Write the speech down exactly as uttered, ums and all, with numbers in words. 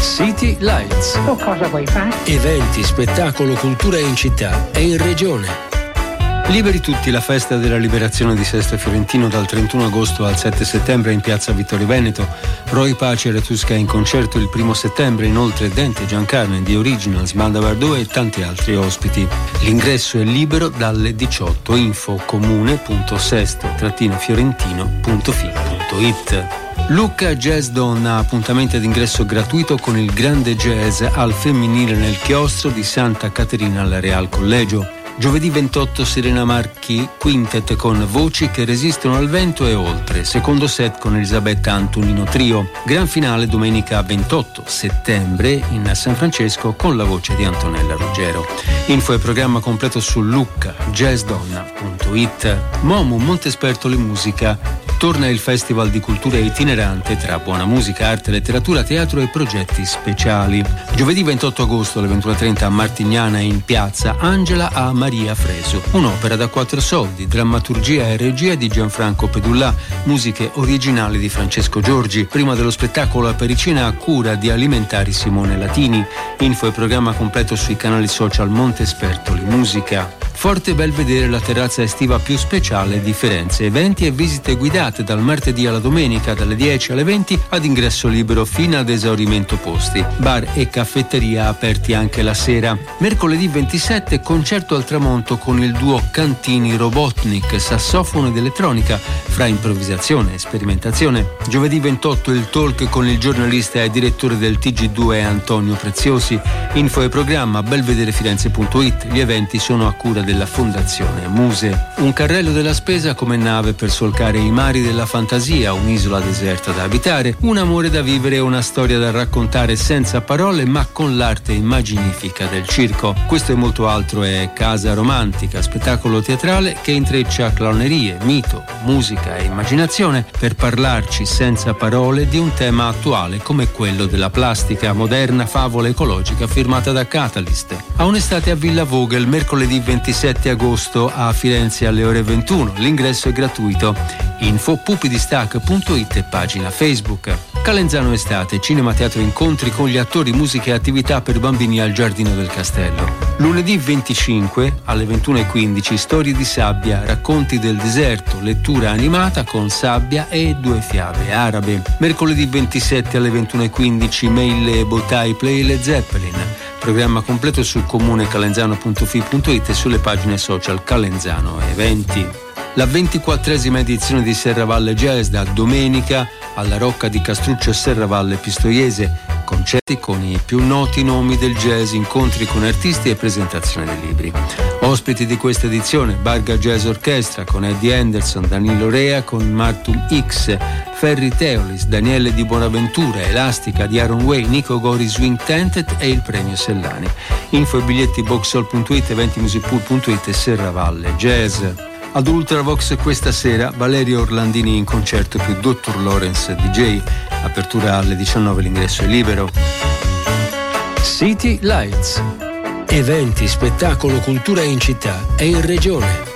City Lights. O cosa vuoi fare? Eventi, spettacolo, cultura in città e in regione. Liberi tutti, la festa della liberazione di Sesto Fiorentino dal trentuno agosto al sette settembre in piazza Vittorio Veneto. Roy Pace e Retusca in concerto il primo settembre, inoltre Dente, Giancarlo, The Originals, Banda Bardot e tanti altri ospiti. L'ingresso è libero dalle diciotto. Info comune punto sesto fiorentino punto fi punto it. Lucca Jazz Donna, appuntamento ad ingresso gratuito con il grande jazz al femminile nel chiostro di Santa Caterina alla Real Collegio. Giovedì ventotto Serena Marchi Quintet con voci che resistono al vento e oltre, secondo set con Elisabetta Antonino Trio. Gran finale domenica ventotto settembre in San Francesco con la voce di Antonella Ruggero. Info e programma completo su lucca jazz donna punto it. Momu Montespertoli Musica. Torna il Festival di Cultura Itinerante tra buona musica, arte, letteratura, teatro e progetti speciali. Giovedì ventotto agosto alle ventuno e trenta a Martignana in piazza Angela a Maria Fresu. Un'opera da quattro soldi, drammaturgia e regia di Gianfranco Pedullà, musiche originali di Francesco Giorgi. Prima dello spettacolo a Pericina a cura di Alimentari Simone Latini. Info e programma completo sui canali social Montespertoli Musica. Forte Belvedere, la terrazza estiva più speciale di Firenze. Eventi e visite guidate dal martedì alla domenica dalle dieci alle venti ad ingresso libero fino ad esaurimento posti. Bar e caffetteria aperti anche la sera. Mercoledì ventisette concerto al tramonto con il duo Cantini Robotnik, sassofono ed elettronica, fra improvvisazione e sperimentazione. Giovedì ventotto il talk con il giornalista e direttore del T G due Antonio Preziosi. Info e programma belvederefirenze punto it. Gli eventi sono a cura della Fondazione Muse. Un carrello della spesa come nave per solcare i mari della fantasia, un'isola deserta da abitare, un amore da vivere e una storia da raccontare senza parole ma con l'arte immaginifica del circo. Questo e molto altro è Casa Romantica, spettacolo teatrale che intreccia clownerie, mito, musica e immaginazione per parlarci senza parole di un tema attuale come quello della plastica, moderna favola ecologica firmata da Catalyst. A un'estate a Villa Vogel, mercoledì ventisette agosto a Firenze alle ore ventuno. L'ingresso è gratuito. Info pupidistac punto it e pagina Facebook. Calenzano Estate, cinema, teatro, incontri con gli attori, musica e attività per bambini al Giardino del Castello. Lunedì venticinque alle ventuno e quindici Storie di sabbia, racconti del deserto, lettura animata con sabbia e due fiabe arabe. Mercoledì ventisette alle ventuno e quindici Meille e Botai Play Led Zeppelin. Programma completo su comune calenzano punto fi punto it e sulle pagine social Calenzano Eventi. La ventiquattresima edizione di Serravalle Jazz da domenica alla Rocca di Castruccio Serravalle Pistoiese. Concerti con i più noti nomi del jazz, incontri con artisti e presentazione dei libri. Ospiti di questa edizione: Barga Jazz Orchestra con Eddie Henderson, Danilo Rea con Martum X, Ferri Teolis, Daniele Di Bonaventura, Elastica di Aaron Way, Nico Gori Swing Tented e il premio Sellani. Info e biglietti boxhall punto it, eventimusicpool punto it e Serravalle Jazz. Ad Ultravox questa sera Valerio Orlandini in concerto più dottor Lawrence D J. Apertura alle diciannove, l'ingresso è libero. City Lights. Eventi, spettacolo, cultura in città e in regione.